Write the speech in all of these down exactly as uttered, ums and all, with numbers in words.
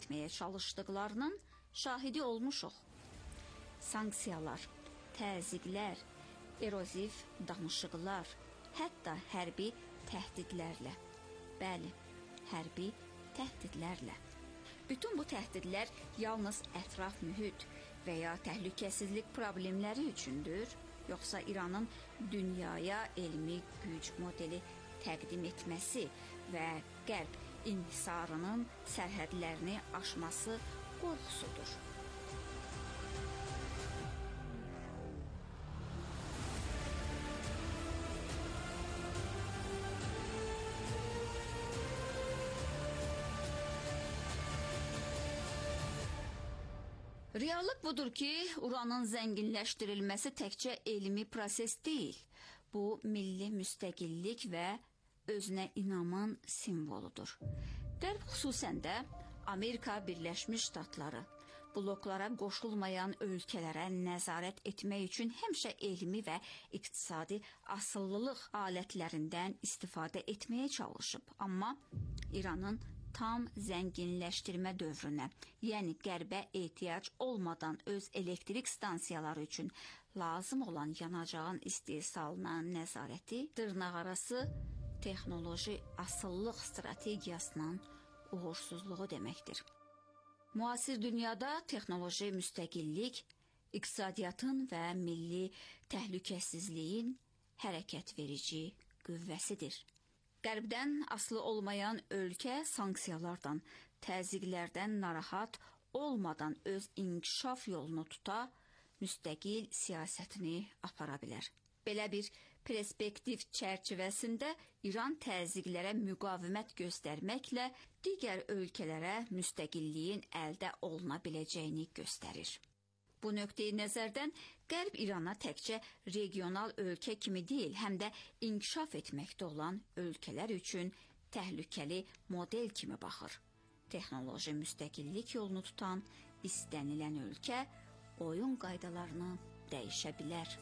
etməyə çalışdıqlarının şahidi olmuşuq. Sanksiyalar, təzyiqlər, erozif danışıqlar, hətta hərbi təhdidlərlə. Bəli, hərbi təhdidlərlə. Bütün bu təhdidlər yalnız ətraf mühit və ya təhlükəsizlik problemləri üçündür, yoxsa İranın dünyaya elmi güc modeli təqdim etməsi və qərb inhisarının sərhədlərini aşması qorxusudur. Reallıq budur ki, uranın zənginləşdirilməsi təkcə elmi proses deyil. Bu, milli müstəqillik və özünə inamın simvoludur. Qərb xüsusən də Amerika Birləşmiş Ştatları bloklara qoşulmayan ölkələrə nəzarət etmək üçün həmişə elmi və iqtisadi asıllılıq alətlərindən istifadə etməyə çalışıb. Amma İranın tam zənginləşdirmə dövrünə, yəni qərbə ehtiyac olmadan öz elektrik stansiyaları üçün lazım olan yanacağın istehsalına nəzarəti dırnaqarası texnoloji asıllıq strategiyasının uğursuzluğu deməkdir. Müasir dünyada texnoloji müstəqillik, iqtisadiyyatın və milli təhlükəsizliyin hərəkət verici qüvvəsidir. Qərbdən asılı olmayan ölkə sanksiyalardan, təzyiqlərdən narahat olmadan öz inkişaf yolunu tuta, müstəqil siyasətini apara bilər. Belə bir perspektiv çərçivəsində İran təzyiqlərə müqavimət göstərməklə digər ölkələrə müstəqilliyin əldə oluna biləcəyini göstərir. Bu nöqteyi nəzərdən Qərb İrana təkcə regional ölkə kimi deyil, həm də inkişaf etməkdə olan ölkələr üçün təhlükəli model kimi baxır. Texnoloji müstəqillik yolunu tutan istənilən ölkə oyun qaydalarını dəyişə bilər.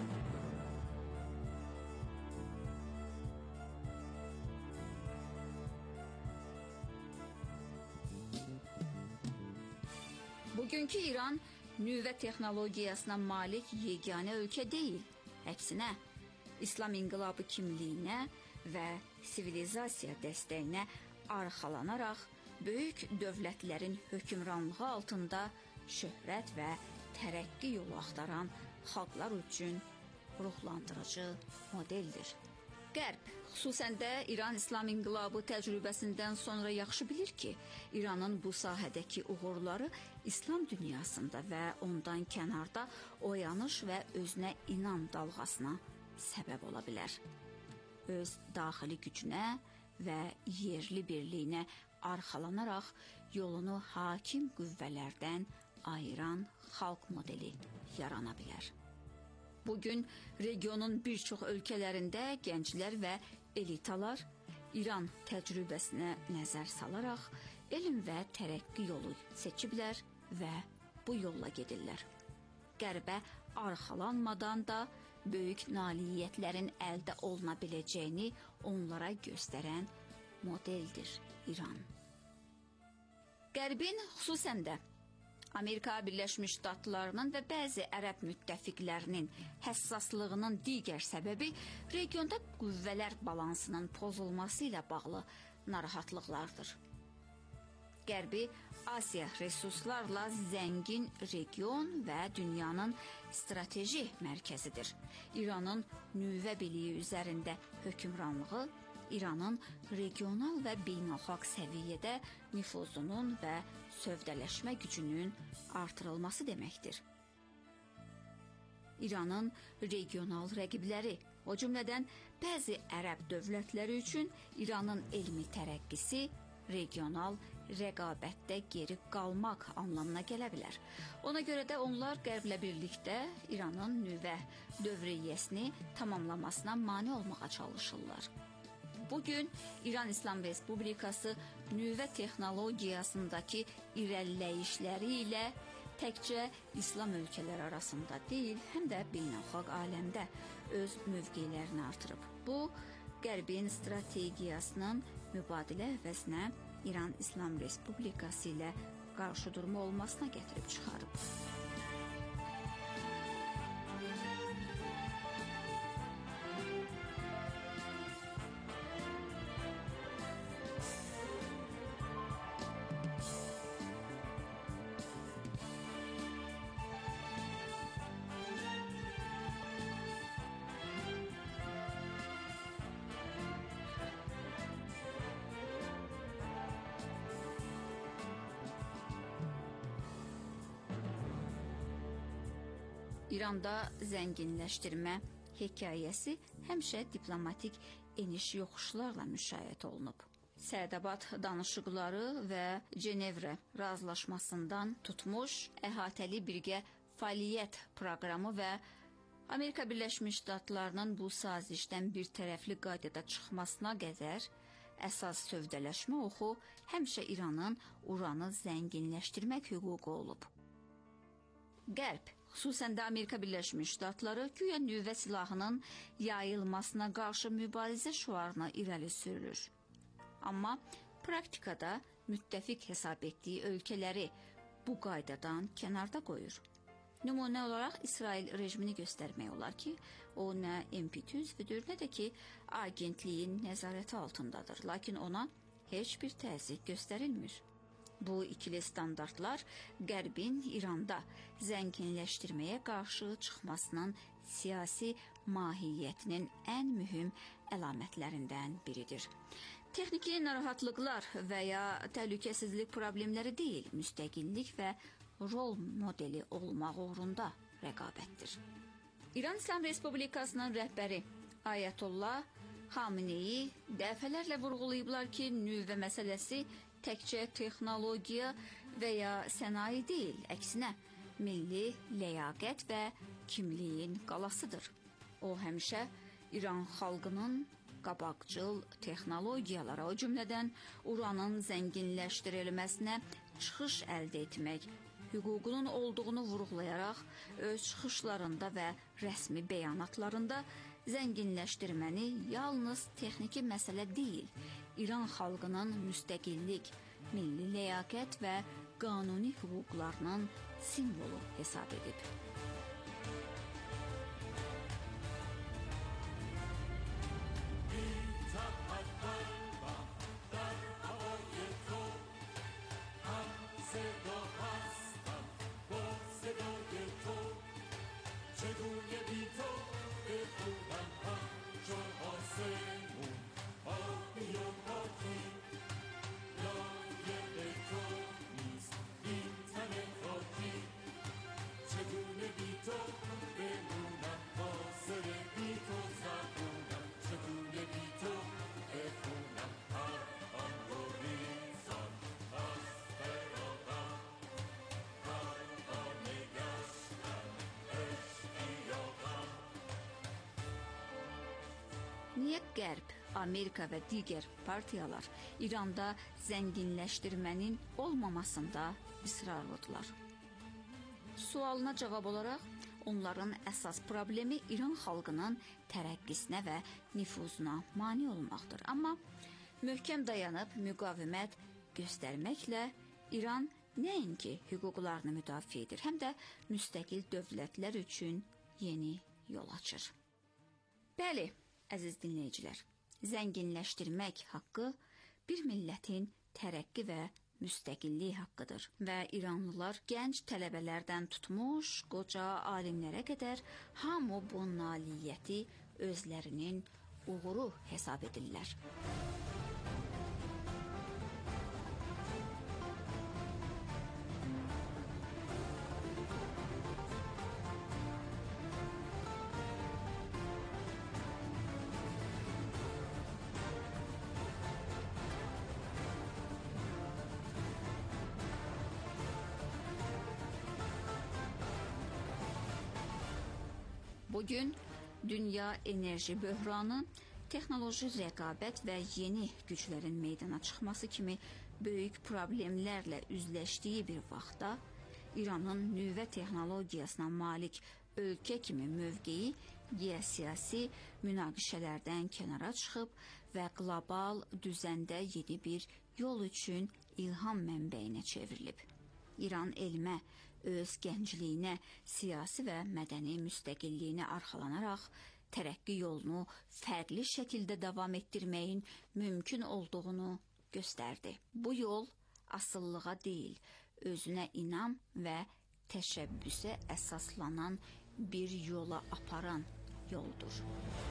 Bugünkü İran nüvə texnologiyasına malik yeganə ölkə deyil. Əksinə, İslam inqilabı kimliyinə və sivilizasiya dəstəyinə arxalanaraq böyük dövlətlərin hökmranlığı altında şöhrət və tərəqqi yolu axtaran xalqlar üçün ruhlandırıcı modeldir. Qərb, xüsusən də İran İslam inqilabı təcrübəsindən sonra yaxşı bilir ki, İranın bu sahədəki uğurları İslam dünyasında və ondan kənarda oyanış və özünə inam dalğasına səbəb ola bilər. Öz daxili gücünə və yerli birliyinə arxalanaraq yolunu hakim qüvvələrdən ayıran xalq modeli yarana bilər. Bugün regionun bir çox ölkələrində gənclər və elitalar İran təcrübəsinə nəzər salaraq elm və tərəqqi yolu seçiblər və bu yolla gedirlər. Qərbə arxalanmadan da böyük nailiyyətlərin əldə oluna biləcəyini onlara göstərən modeldir İran. Qərbin xüsusən də Amerika Birləşmiş Ştatlarının və bəzi ərəb müttəfiqlərinin həssaslığının digər səbəbi regionda qüvvələr balansının pozulması ilə bağlı narahatlıqlardır. Qərbi Asiya resurslarla zəngin region və dünyanın strateji mərkəzidir. İranın nüvə biliyi üzərində hökmranlığı İranın regional və beynəlxalq səviyyədə nüfuzunun və sövdələşmə gücünün artırılması deməkdir. İranın regional rəqibləri, o cümlədən bəzi ərəb dövlətləri üçün İranın elmi tərəqqisi regional rəqabətdə geri qalmaq anlamına gələ bilər. Ona görə də onlar Qərblə birlikdə İranın nüvə dövriyyəsini tamamlamasına mane olmağa çalışırlar. Bugün İran İslam Respublikası nüvə texnologiyasındakı irəliləyişləri ilə təkcə İslam ölkələri arasında deyil, həm də beynəlxalq aləmdə öz mövqelərini artırıb. Bu, Qərbin strategiyasının mübadilə əvəzinə İran İslam Respublikası ilə qarşıdurma olmasına gətirib çıxarıb. İranda zənginləşdirmə hekayəsi həmişə diplomatik eniş-yoxuşlarla müşayiət olunub. Səadabad danışıqları və Cenevrə razılaşmasından tutmuş əhatəli birgə fəaliyyət proqramı və Amerika Birləşmiş Ştatlarının bu sazişdən bir tərəfli qaydada çıxmasına qədər əsas sövdələşmə oxu həmişə İranın uranı zənginləşdirmək hüququ olub. Qərb, xüsusən də Amerika Birləşmiş Ştatları güya nüvə silahının yayılmasına qarşı mübarizə şüarına irəli sürülür. Amma praktikada müttəfiq hesab etdiyi ölkələri bu qaydadan kənarda qoyur. Nümunə olaraq İsrail rejimini göstərmək olar ki, o nə M P T üzvüdür, nə də ki, agentliyin nəzarəti altındadır, lakin ona heç bir təzyiq göstərilmir. Bu ikili standartlar Qərbin İranda zənginləşdirməyə qarşı çıxmasının siyasi mahiyyətinin ən mühüm əlamətlərindən biridir. Texniki narahatlıqlar və ya təhlükəsizlik problemləri deyil, müstəqillik və rol modeli olmaq uğrunda rəqabətdir. İran İslam Respublikasının rəhbəri Ayətullah Xameneyi dəfələrlə vurğulayıblar ki, nüvə məsələsi təkcə texnologiya və ya sənaye deyil, əksinə milli ləyaqət və kimliyin qalasıdır. O həmişə İran xalqının qabaqcıl texnologiyalara, o cümlədən uranın zənginləşdirilməsinə çıxış əldə etmək hüququnun olduğunu vurğulayaraq öz çıxışlarında və rəsmi bəyanatlarında zənginləşdirməni yalnız texniki məsələ deyil, İran xalqının müstəqillik, milli ləyaqət və qanuni hüquqlarının simvolu hesab edib. Niyə Qərb, Amerika və digər partiyalar İranda zənginləşdirmənin olmamasında israrlıdırlar? Sualına cavab olaraq, onların əsas problemi İran xalqının tərəqqisinə və nüfuzuna mane olmaqdır. Amma möhkəm dayanıb müqavimət göstərməklə İran nəinki hüquqlarını müdafiə edir, həm də müstəqil dövlətlər üçün yeni yol açır. Bəli, əziz dinləyicilər, zənginləşdirmək haqqı bir millətin tərəqqi və müstəqillik haqqıdır və İranlılar gənc tələbələrdən tutmuş, qoca alimlərə qədər hamı bu nailiyyəti özlərinin uğuru hesab edirlər. Bugün dünya enerji böhranı, texnoloji rəqabət və yeni güclərin meydana çıxması kimi böyük problemlərlə üzləşdiyi bir vaxtda İranın nüvə texnologiyasına malik ölkə kimi mövqeyi geosiyasi münaqişələrdən kənara çıxıb və qlobal düzəndə yeni bir yol üçün ilham mənbəyinə çevrilib. İran elmə, öz gəncliyinə, siyasi və mədəni müstəqilliyinə arxalanaraq tərəqqi yolunu fərqli şəkildə davam etdirməyin mümkün olduğunu göstərdi. Bu yol asılılığa deyil, özünə inam və təşəbbüsə əsaslanan bir yola aparan yoldur.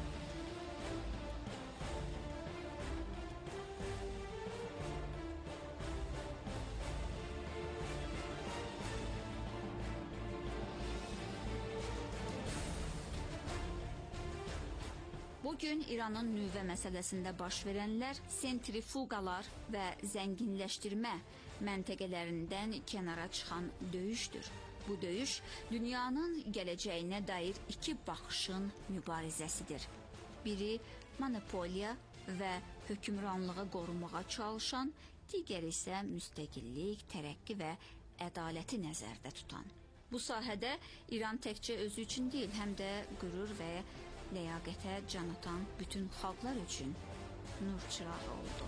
Bugün İranın nüvə məsələsində baş verənlər sentrifuqalar və zənginləşdirmə məntəqələrindən kənara çıxan döyüşdür. Bu döyüş dünyanın gələcəyinə dair iki baxışın mübarizəsidir. Biri monopoliya və hökmranlığı qorumağa çalışan, digəri isə müstəqillik, tərəqqi və ədaləti nəzərdə tutan. Bu sahədə İran təkcə özü üçün deyil, həm də qürur və ləyaqətə can atan bütün xalqlar üçün nur çırağı oldu.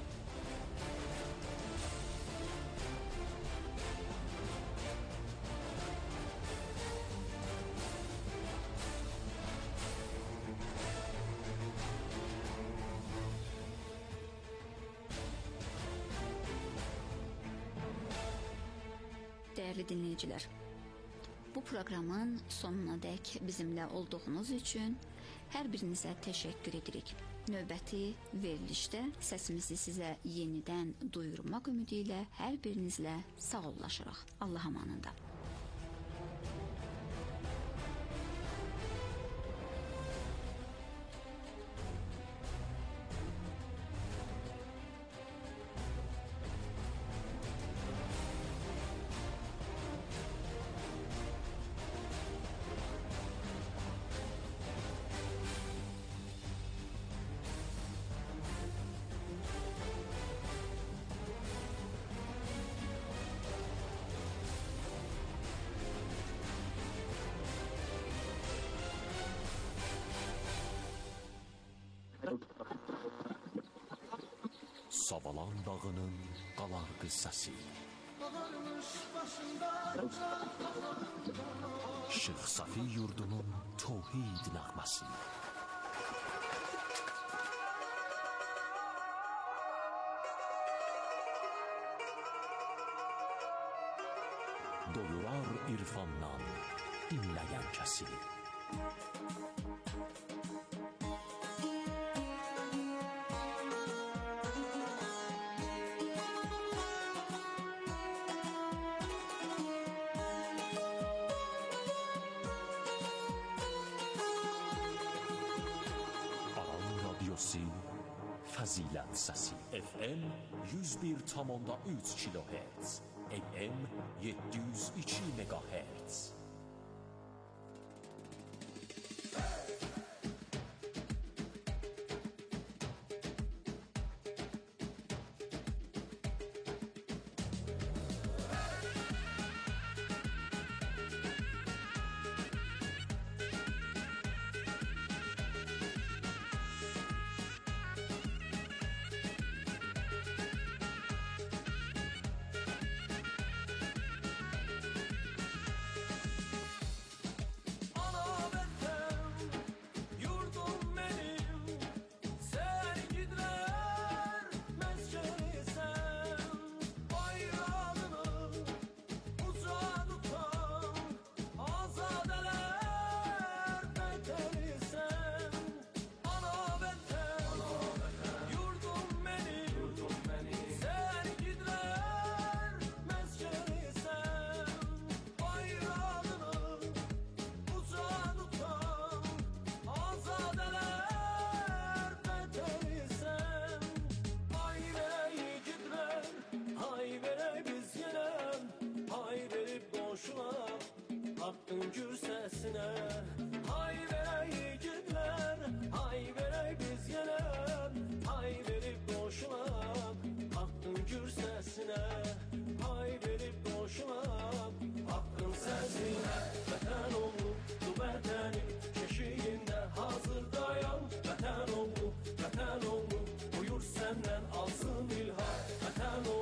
Dəyərli dinləyicilər, bu proqramın sonuna dək bizimlə olduğunuz üçün hər birinizə təşəkkür edirik. Növbəti verilişdə səsimizi sizə yenidən duyurmaq ümidi ilə hər birinizlə sağollaşırıq. Allah amanında. Savalan dağının qalar qıssası, Şeyx Safi yurdunun tövhid nəğməsi, doyurar irfandan dinləyən kəsi. Fəzilət səsi F M yüz bir tam onda üç kilohertz, A M yeddi yüz iki megahertz. Hakkın gür sesine, hay verey yiğitler, hay verey biz gelen, hay verip boşuna. Hakkın gür sesine, hay verip boşuna. Hakkın sesine, vətən oğlu, bu vətəni keşiyində hazırdayam. Vətən oğlu, vətən oğlu, buyur səndən alsın ilham. Vətən oğlu,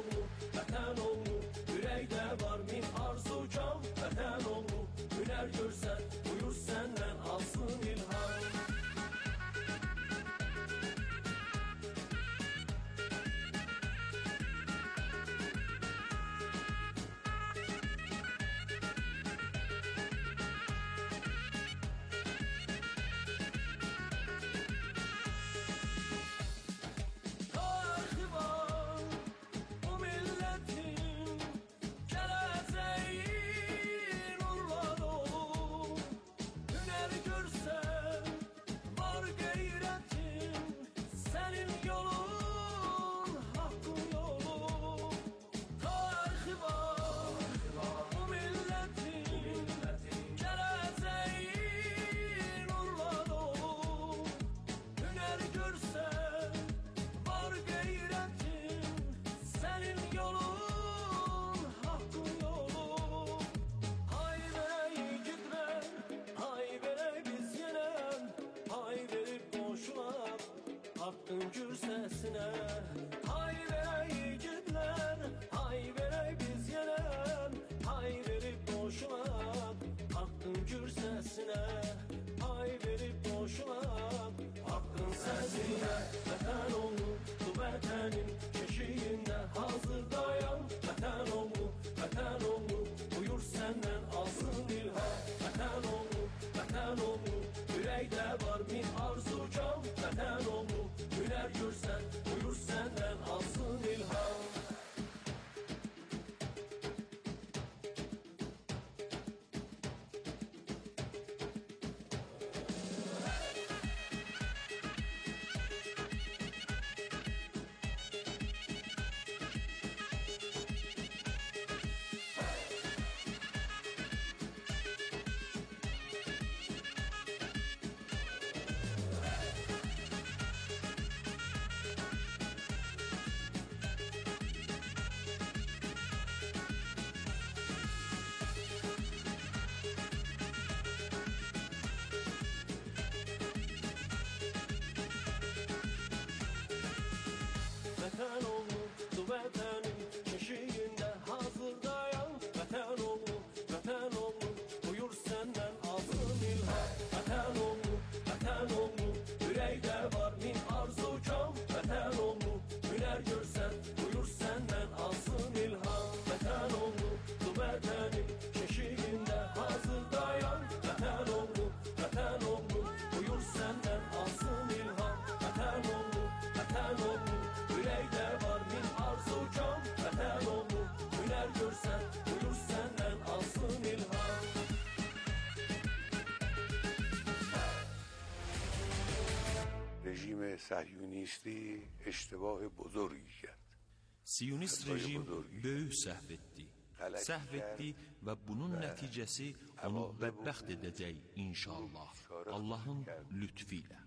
صهیونیستی اشتباه بزرگی کرد. Siyonist rejim böyük səhv etdi. Səhv etdi və bunun nəticəsi onu bədbəxt edəcək inşallah. Allahın lütfi ilə.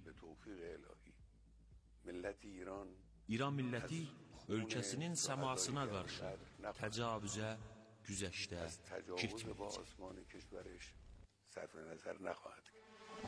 İran milləti ölkəsinin səmasına qarşı təcavüzə, güzəştə girməyəcək.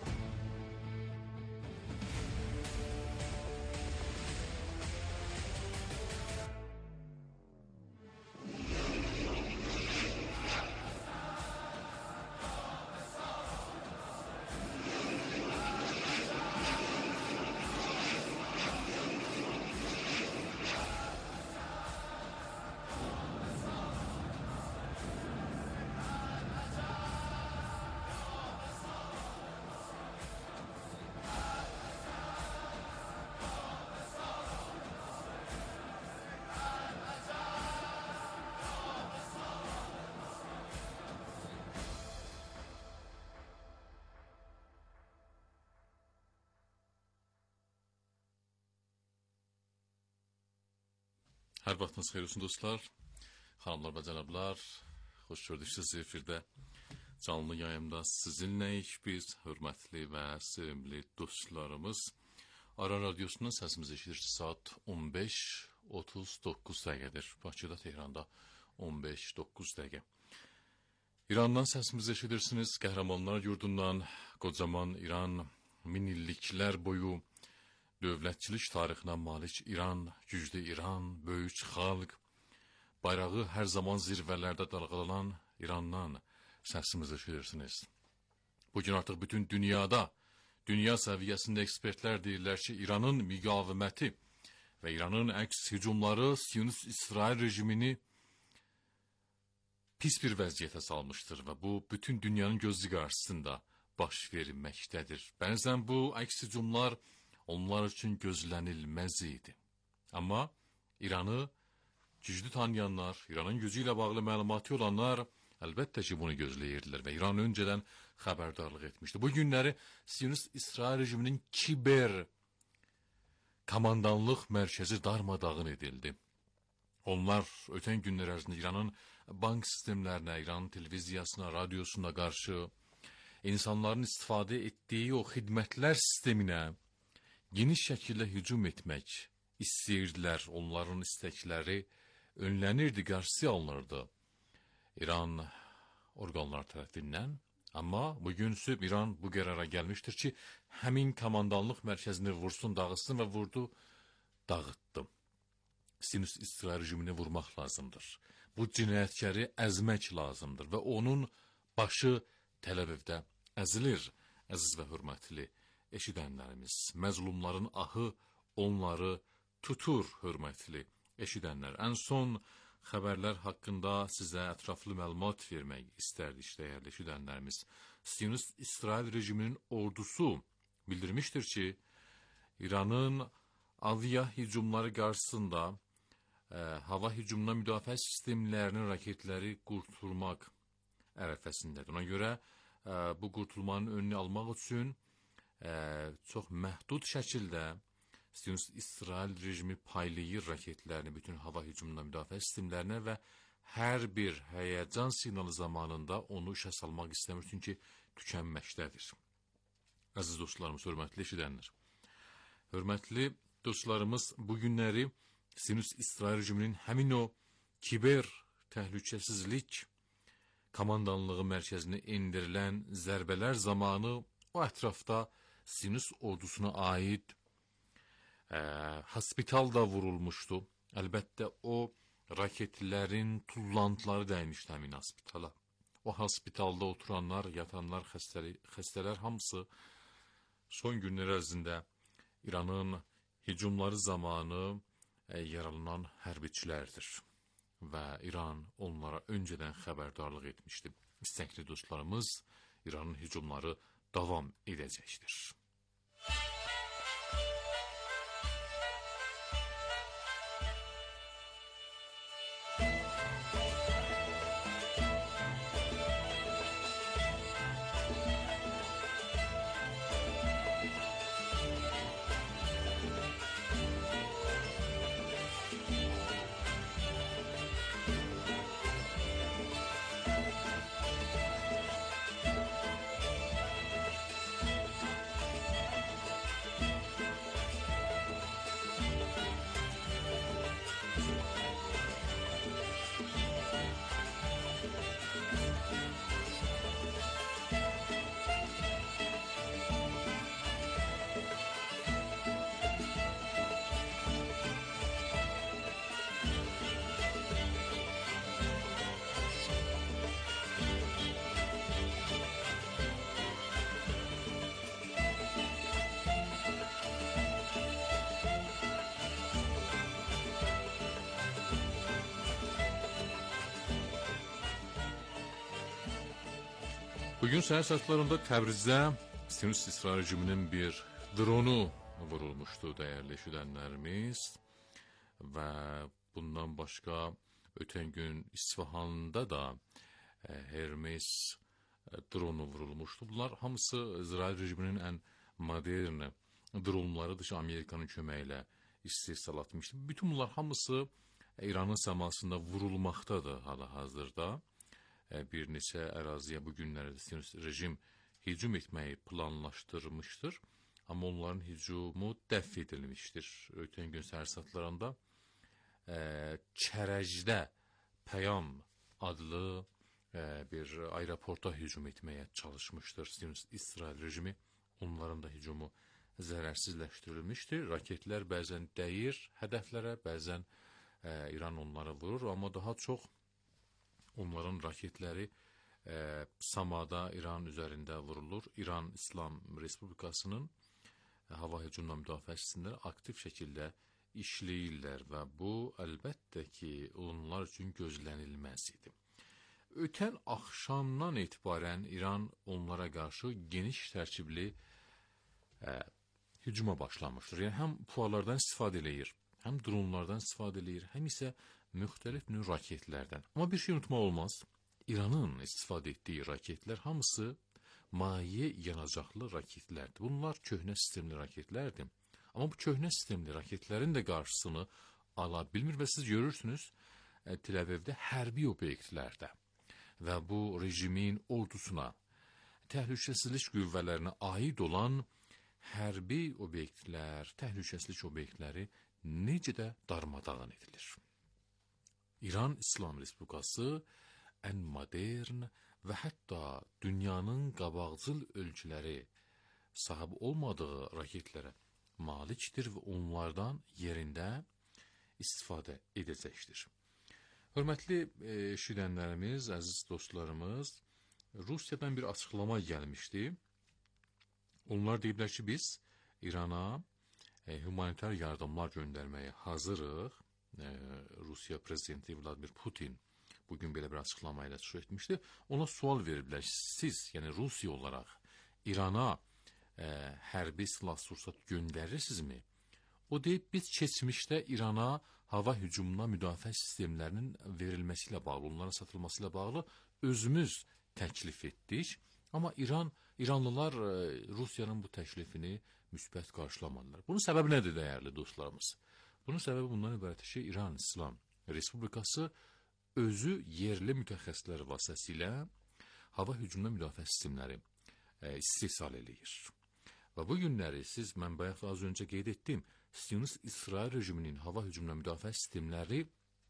Hər vaxtınız xeyir olsun dostlar, xanımlar və cənablar, xoş gördük sizi efirdə, canlı yayımda sizinləyik biz, hörmətli və sevimli dostlarımız. Aran Radyosu'nun səsimizi eşidir saat on beş otuz doqquz dəqiqədir, Bakıda, Tehranda on beş doqquz dəqiqə. İrandan səsimizi eşidirsiniz, qəhrəmanlar yurdundan, qocaman İran, min illiklər boyu dövlətçilik tarixinə malik İran, güclü İran, böyük xalq, bayrağı hər zaman zirvələrdə dalğalanan İrandan səsimizi eşidirsiniz. Bugün artıq bütün dünyada, dünya səviyyəsində ekspertlər deyirlər ki, İranın müqaviməti və İranın əks hücumları Siyonist İsrail rejimini pis bir vəziyyətə salmışdır və bu bütün dünyanın gözü qarşısında baş verilməkdədir. Bəzən bu əks hücumlar onlar üçün gözlənilməz idi. Amma İranı güclü tanıyanlar, İranın gücü ilə bağlı məlumatı olanlar əlbəttə ki, bunu gözləyirdilər və İran öncədən xəbərdarlıq etmişdi. Bu günləri Siyonist İsrail rejiminin kiber komandanlıq mərkəzi darmadağın edildi. Onlar ötən günlər ərzində İranın bank sistemlərinə, İranın televiziyasına, radyosuna qarşı insanların istifadə etdiyi o xidmətlər sisteminə geniş şəkildə hücum etmək istəyirdilər. Onların istəkləri önlənirdi, qarşısı alınırdı İran orqanlar tərəfindən. Amma bugün süb İran bu qərara gəlmişdir ki, həmin komandanlıq mərkəzini vursun, dağıtsın və vurdu, dağıtdı. Siyonist İsrail rejimini vurmaq lazımdır. Bu cinayətkarı əzmək lazımdır və onun başı Təl-Əvivdə əzilir, əziz və hörmətli eşidənlərimiz. Məzlumların ahı onları tutur, hörmətli eşidənlər. Ən son xəbərlər haqqında sizə ətraflı məlumat vermək istərdik, dəyərli eşidənlərimiz. Siyonist İsrail rejiminin ordusu bildirmişdir ki, İranın avia hücumları qarşısında e, hava hücumuna müdafiə sistemlərinin raketləri qurtulmaq ərəfəsindədir. Ona görə e, bu qurtulmanın önünü almaq üçün e, çox məhdud şəkildə Siyonist İsrail rejimi paylayır raketlərini bütün hava hücumuna müdafiə sistemlərinə və hər bir həyəcan signalı zamanında onu işə salmaq istəmir, çünki tükənməkdədir. Əziz dostlarımız, hörmətli eşidənlər. Hörmətli dostlarımız, bu günləri Siyonist İsrail rejiminin həmin o kiber təhlükəsizlik komandanlığı mərkəzinə endirilən zərbələr zamanı o ətrafda Siyonist ordusuna aid e, hospital da vurulmuşdu. Əlbəttə o raketlərin tullantıları dəymişdi həmin hospitala. O hospitalda oturanlar, yatanlar, xəstəli, xəstələr hamısı son günlər ərzində İranın hücumları zamanı e, yaralanan hərbiçilərdir. Və İran onlara öncədən xəbərdarlıq etmişdi. İstəkli dostlarımız, İranın hücumları davam edəcəkdir. Bugün səhər saatlarında Təbrizdə Sionist İsrail rejiminin bir dronu vurulmuşdu değerli eşidənlərimiz və bundan başqa ötən gün İsfahanda da e, Hermes e, dronu vurulmuşdu. Bunlar hamısı İsrail rejiminin ən modern dronlarıdır ki, Amerikanın köməyi ilə istehsal etmişdi. Bütün bunlar hamısı e, İranın səmasında vurulmaqdadır hal-hazırda. Bir neçə əraziyə bu günlərdə Sionist rejim hücum etməyi planlaşdırmışdır. Amma onların hücumu dəf edilmişdir. Ötən gün səhər saatlarında e, Çərəcdə Pəyam adlı e, bir aeroporta hücum etməyə çalışmışdır Sionist İsrail rejimi. Onların da hücumu zərərsizləşdirilmişdir. Raketlər bəzən dəyir hədəflərə, bəzən e, İran onları vurur, amma daha çox onların raketləri e, samada İran üzərində vurulur. İran İslam Respublikasının e, hava hücumuna müdafiə sistemləri aktiv şəkildə işləyirlər və bu əlbəttə ki, onlar üçün gözlənilməz idi. Ötən axşamdan etibarən İran onlara qarşı geniş tərkibli e, hücuma başlamışdır. Yəni həm pualardan istifadə eləyir, həm dronlardan istifadə eləyir, həm isə müxtəlif növ raketlərdən. Amma bir şey unutmaq olmaz. İranın istifadə etdiyi raketlər hamısı maye yanacaqlı raketlərdir. Bunlar köhnə sistemli raketlərdir. Amma bu köhnə sistemli raketlərin də qarşısını ala bilmir və siz görürsünüz Tel Avivdə hərbi obyektlərdə və bu rejimin ordusuna, təhlükəsizlik qüvvələrinə aid olan hərbi obyektlər, təhlükəsizlik obyektləri necə də darmadağın edilir. İran İslam Respublikası ən modern və hətta dünyanın qabaqcıl ölkələri sahib olmadığı raketlərə malikdir və onlardan yerində istifadə edəcəkdir. Hörmətli eşidənlərimiz, əziz dostlarımız, Rusiyadan bir açıqlama gəlmişdi. Onlar deyiblər ki, biz İrana e, humanitar yardımlar göndərməyə hazırıq. Rusiya prezidenti Vladimir Putin bugün belə bir açıqlama ilə çıxış etmişdi. Ona sual veriblər. Siz, yəni Rusiya olaraq İrana e, hərbi silah sursat göndərirsinizmi? O deyib, biz keçmişdə İrana hava hücumuna müdafiə sistemlərinin verilməsi ilə bağlı, onların satılması ilə bağlı özümüz təklif etdik. Amma İran, İranlılar e, Rusiyanın bu təklifini müsbət qarşılamadılar. Bunun səbəbi nədir, dəyərli dostlarımız? Bunun səbəbi bundan ibarət ki, İran İslam Respublikası özü yerli mütəxəssislər vasitəsilə hava hücumuna müdafiə sistemləri e, istehsal eləyir. Və bu günləri siz, mən bayaq az öncə qeyd etdim, Sionist İsrail rejiminin hava hücumuna müdafiə sistemləri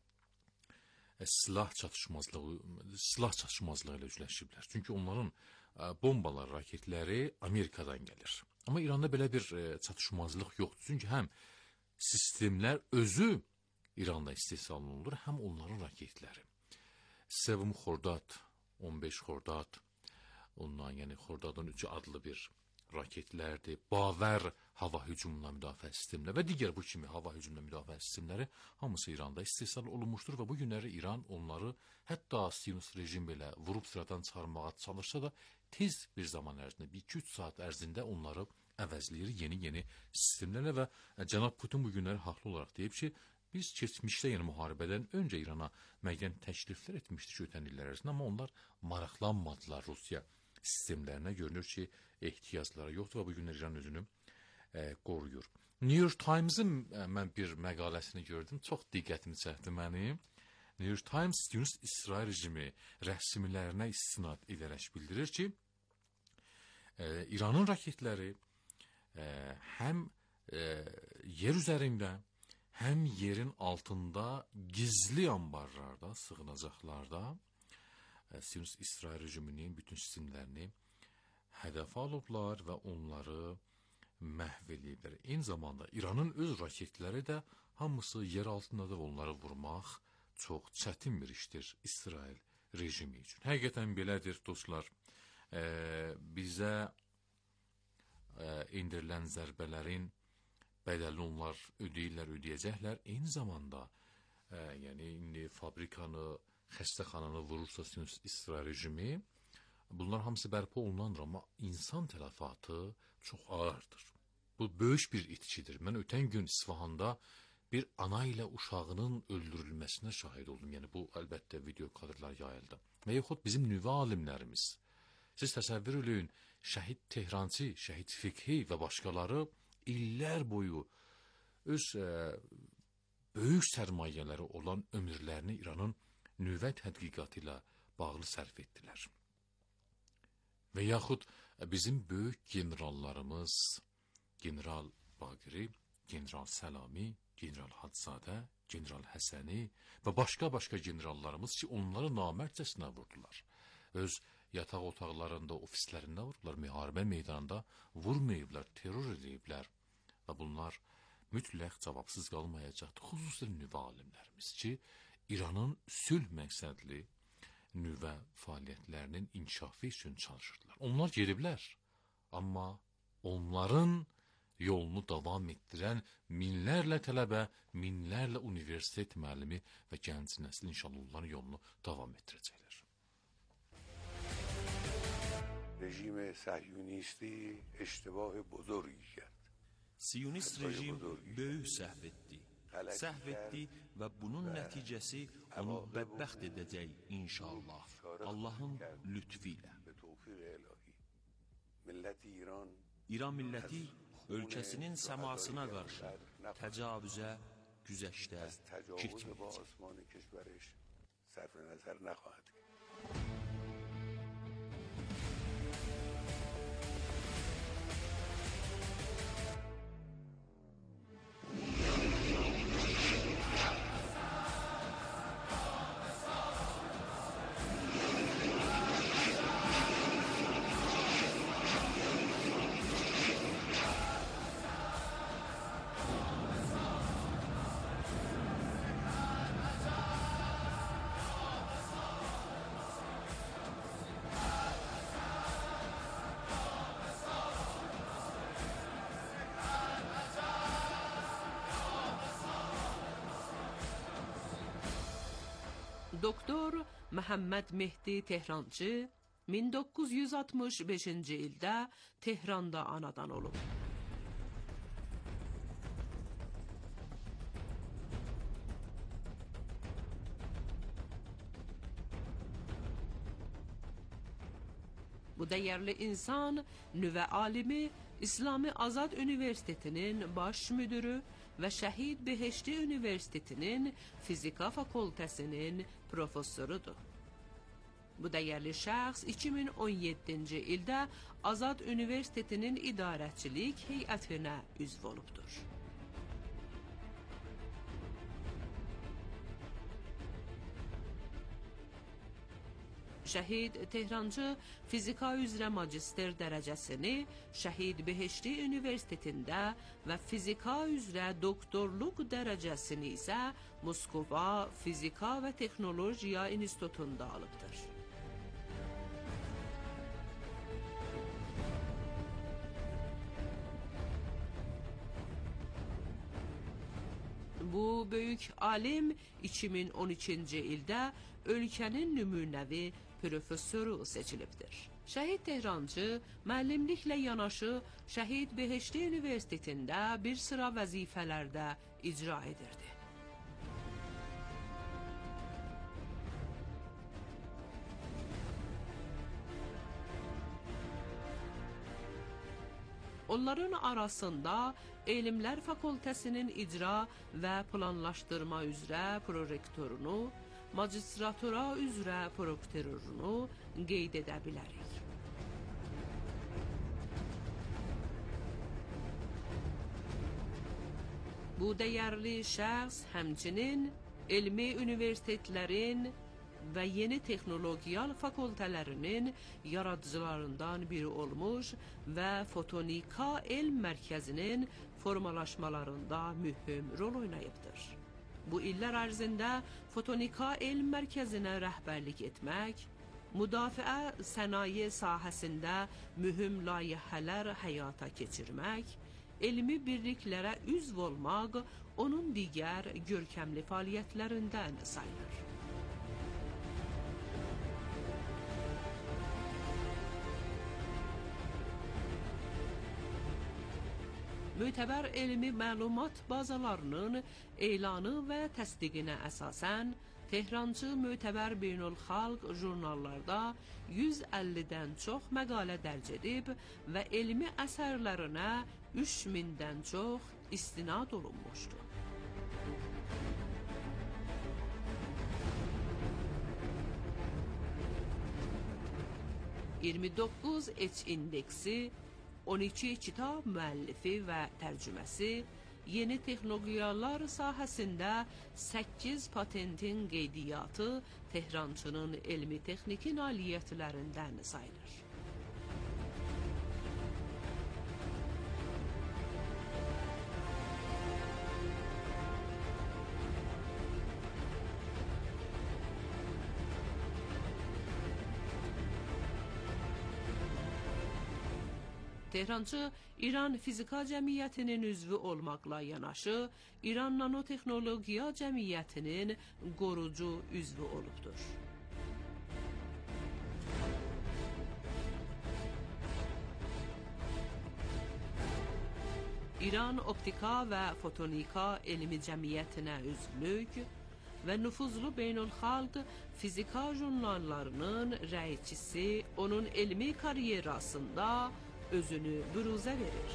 e, silah çatışmazlığı, silah çatışmazlığı ilə üzləşiblər. Çünki onların e, bombalar, raketləri Amerikadan gəlir. Amma İranda belə bir e, çatışmazlıq yoxdur. Çünki həm sistemlər özü İranda istehsal olunur, həm onların raketləri. Sevim Xordad, on beş Xordad, ondan yəni Xordadın üçü adlı bir raketlərdir. Bavər hava hücumuna müdafiə sistemləri və digər bu kimi hava hücumuna müdafiə sistemləri hamısı İranda istehsal olunmuşdur və bu günləri İran onları hətta Sionist rejim belə vurub sıradan çıxarmağa çalışsa da tez bir zaman ərzində, bir iki üç saat ərzində onları əvəzləyir yeni-yeni sistemlərlə və cənab Putin bu günləri haqlı olaraq deyib ki, biz keçmişdə, yəni müharibədən öncə İrana müəyyən təkliflər etmişdik ki, ötən illər ərzində, amma onlar maraqlanmadılar Rusiya sistemlərinə. Görünür ki, ehtiyacları yoxdur və bu günlər İran özünü e, qoruyur. New York Times-ın e, mən bir məqaləsini gördüm, çox diqqətimi çəkdi mənim. New York Times Sionist İsrail rejimi rəsmilərinə istinad edərək bildirir ki, e, İranın raketləri e, həm e, yer üzərində, həm yerin altında gizli ambarlarda, sığınacaqlarda e, Sionist İsrail rejiminin bütün sistemlərini hədəf alıblar və onları məhv ediblər. Eyni zamanda İranın öz raketləri də hamısı yer altında da onları vurmaq çox çətin bir işdir İsrail rejimi üçün. Həqiqətən belədir dostlar. E, bizə e, indirilən zərbələrin bədəlini onlar ödəyirlər, ödəyəcəklər. Eyni zamanda e, yəni indi fabrikanı, xəstəxananı vurursa İsrail rejimi, Bunlar hamısı bərpa olunandır, amma insan tələfatı çox ağırdır. Bu böyük bir itkidir. Mən ötən gün İsfahanda bir ana ilə uşağının öldürülməsinə şahid oldum. Yəni bu əlbəttə video kadrlar yayıldı. Və yaxud bizim nüvə alimlərimiz. Siz təsəvvür eləyin, şəhid Tehrançı, şəhid Fikhi və başqaları illər boyu öz e, böyük sərmayələri olan ömürlərini İranın nüvə tədqiqatı ilə bağlı sərf etdilər. Və yaxud bizim böyük generallarımız, General Baqiri, General Səlami, General Hadzadə, General Həsəni və başqa-başqa generallarımız ki, onları namərcəsinə vurdular. Öz yataq otaqlarında, ofislərində vurdular, müharibə meydanında vurmayıblar, terror ediblər. Və bunlar mütləq cavabsız qalmayacaqdır. Xüsusilə nüvə alimlərimiz ki, İranın sülh məqsədli nüvə fəaliyyətlərinin inkişafı üçün çalışırdılar. Onlar gediblər, amma onların yolunu davam etdirən minlərlə tələbə, minlərlə universitet müəllimi və gənc nəsil inşallah onların yolunu davam etdirəcəklər. Rejim Səhyunisti iştibah buzurgi کرد. Siyonist rejim böyük səhv etdi. Səhv etdi və bunun nəticəsi onu bədbəxt edəcək inşallah. Allahın lütfu ilə. İran milləti ölkəsinin səmasına qarşı təcavüzə, güzəştə girməyəcək. Doktor Məhəmməd Mehdi Tehrançı min doqquz yüz altmış beşinci ildə Tehranda anadan olub. Bu dəyərli insan, nüvə alimi, İslami Azad Üniversitetinin baş müdürü və Şəhid Beheshti Üniversitetinin fizika fakültəsinin professorudur. Bu dəyərli şəxs iki min on yeddinci ildə Azad Üniversitetinin idarəçilik heyətinə üzv olubdur. Şəhid Tehrançı fizika üzrə magister dərəcəsini Şəhid Beheshti Üniversitetində və fizika üzrə doktorluq dərəcəsini isə Moskva Fizika və Texnologiya İnstitutunda alıbdır. Bu böyük alim iki min on ikinci ildə ölkənin nümunəvi professoru seçilibdir. Şəhid Tehrançı müəllimliklə yanaşı Şəhid Beheshti Üniversitetində bir sıra vəzifələrdə icra edirdi. Onların arasında Elmlər Fakültəsinin icra və planlaşdırma üzrə prorektorunu, magistratura üzrə prorektorunu qeyd edə bilərik. Bu dəyərli şəxs həmçinin elmi universitetlərin və yeni texnologiyal fakültələrinin yaradıcılarından biri olmuş və Fotonika Elm Mərkəzinin formalaşmalarında mühüm rol oynayıbdır. Bu illər ərzində Fotonika Elm Mərkəzinə rəhbərlik etmək, müdafiə sənaye sahəsində mühüm layihələr həyata keçirmək, elmi birliklərə üzv olmaq onun digər görkəmli fəaliyyətlərindən sayılır. mötəbər elmi məlumat bazalarının elanı və təsdiqinə əsasən Tehrançı mötəbər beynəlxalq jurnallarda yüz əllidən çox məqalə dərc edib və elmi əsərlərinə üç mindən çox istinad olunmuşdur. iyirmi doqquz H indeksi, on iki kitab müəllifi və tərcüməsi, yeni texnologiyalar sahəsində səkkiz patentin qeydiyyatı Tehrançının elmi-texniki nailiyyətlərindən sayılır. Tehrançı İran Fizika Cəmiyyətinin üzvü olmaqla yanaşı, İran Nanotexnologiya Cəmiyyətinin qorucu üzvü olubdur. İran Optika və Fotonika Elmi Cəmiyyətinə üzvlük və nüfuzlu beynəlxalq fizika jurnallarının rəisçisi onun elmi karyerasında özünü büruzə verir.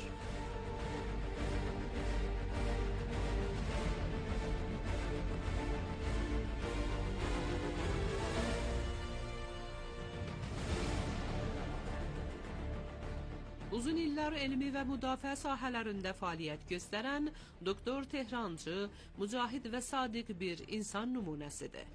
Uzun illər elmi və müdafiə sahələrində fəaliyyət göstərən Doktor Tehrançı mücahid və sadiq bir insan nümunəsidir.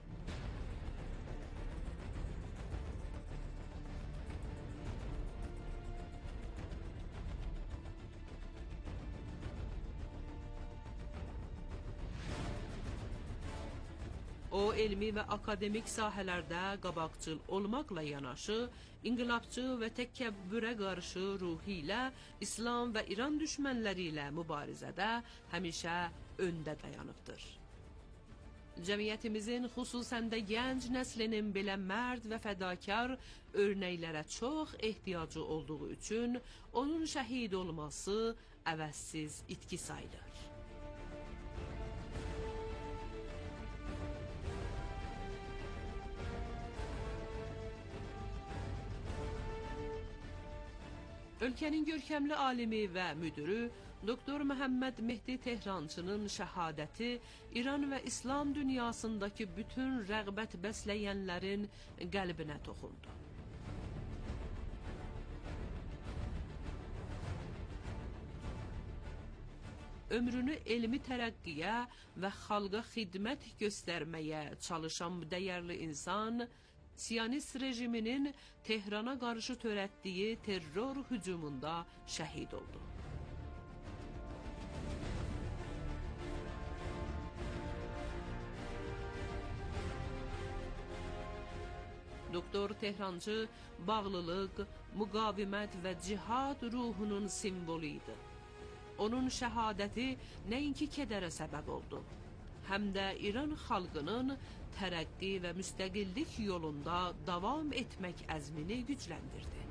O, elmi və akademik sahələrdə qabaqcıl olmaqla yanaşı, inqilabçı və təkəbbürə qarşı ruhi ilə İslam və İran düşmənləri ilə mübarizədə həmişə öndə dayanıbdır. Cəmiyyətimizin xüsusən də gənc nəslinin belə mərd və fədakar örnəklərə çox ehtiyacı olduğu üçün onun şəhid olması əvəzsiz itki sayılır. Ölkənin görkəmli alimi və müdürü Doktor Məhəmməd Mehdi Tehrançının şəhadəti İran və İslam dünyasındakı bütün rəğbət bəsləyənlərin qəlbinə toxundu. Ömrünü elmi tərəqqiyə və xalqa xidmət göstərməyə çalışan bu dəyərli insan, Siyonist rejiminin Tehrana qarşı törətdiyi terror hücumunda şəhid oldu. Doktor Tehrançı bağlılıq, müqavimət və cihad ruhunun simvolu idi. Onun şəhadəti nəinki kədərə səbəb oldu, həm də İran xalqının tərəqqi və müstəqillik yolunda davam etmək əzmini gücləndirdi.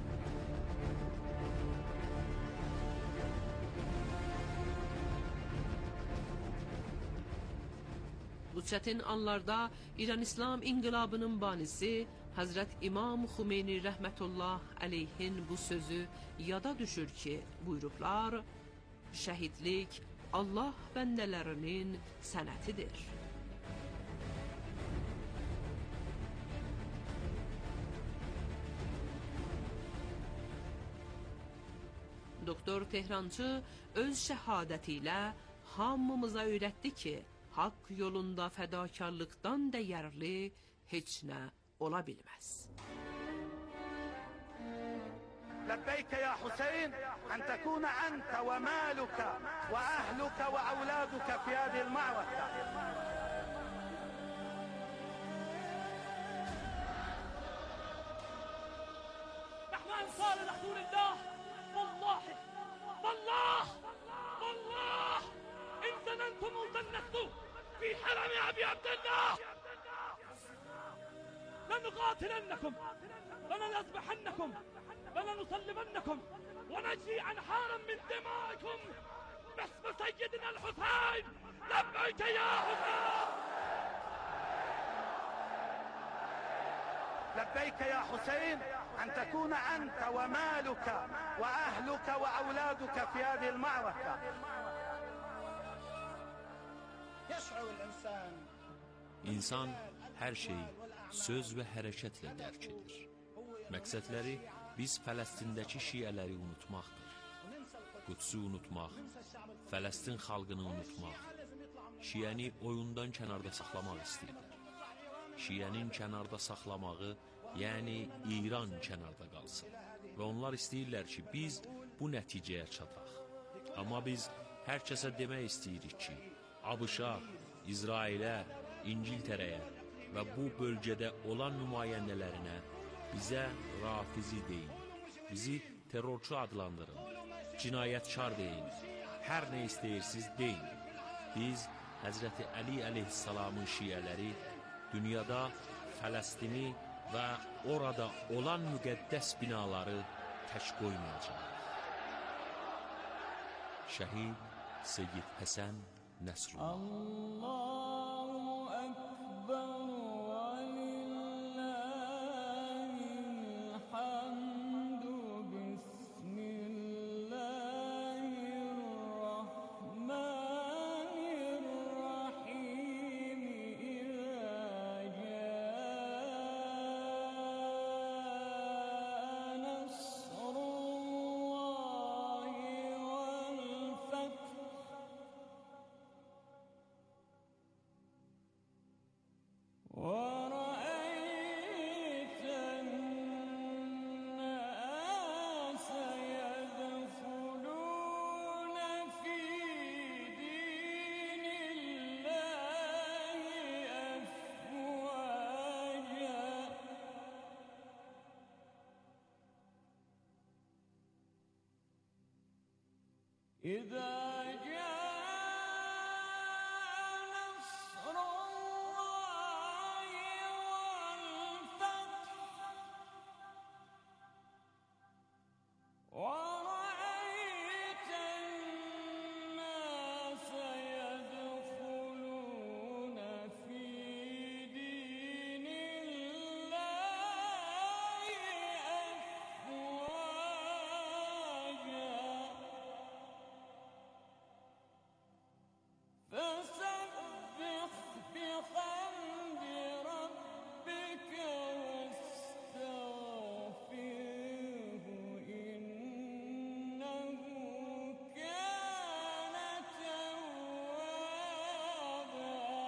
Bu çətin anlarda İran İslam inqilabının banisi Həzrət İmam Xümeyni rəhmətullah əleyhin bu sözü yada düşür ki, buyurublar, şəhidlik Allah bəndələrinin sənətidir. Doktor Tehrançı öz şəhadəti ilə hamımıza öyrətdi ki, haqq yolunda fədakarlıqdan dəyərli heç nə ola bilməz. لبيك يا حسين أن تكون أنت ومالك وأهلك وأولادك في هذه المعركة. نحن أنصار رسول الله، والله والله والله إن ظننتم أو ظننتم في حرم أبي عبد الله لنقاتلنكم ولنذبحنكم ولنصلبنكم ونجري أنهارا من دمائكم باسم سيدنا الحسين لبيك يا حسين لبيك يا حسين أن تكون أنت ومالك وأهلك وأولادك في هذه المعركة. يشعر الإنسان İnsan hər şeyi söz və hərəkətlə dərk edir. Məqsədləri biz Fələstindəki şiələri unutmaqdır. Qudsu unutmaq, Fələstin xalqını unutmaq, şiəni oyundan kənarda saxlamaq istəyirlər. Şiənin kənarda saxlamağı, yəni İran kənarda qalsın. Və onlar istəyirlər ki, biz bu nəticəyə çataq. Amma biz hər kəsə demək istəyirik ki, ABŞ-a, İsrailə, İngiltərəyə və bu bölgədə olan nümayəndələrinə bizə rafizi deyin, bizi terrorçu adlandırın, cinayətkar deyin, hər nə istəyirsiniz deyin. Biz Həzrəti Əli əleyhissalamın şiələri dünyada Fələstini və orada olan müqəddəs binaları tək qoymayacaq. Şəhid Seyyid Həsən Nəsrullah. Allahu Ekber ve lillahil hamdu bismillahirrahmanirrahim İzâ câ nasrullahi vel feth ورأيت الناس يدخلون في دين الله أفواجا إذا ورأيت الناس يدخلون في دين الله أفواجا فسبح بحمد ربك واستغفره إنه كان توابا.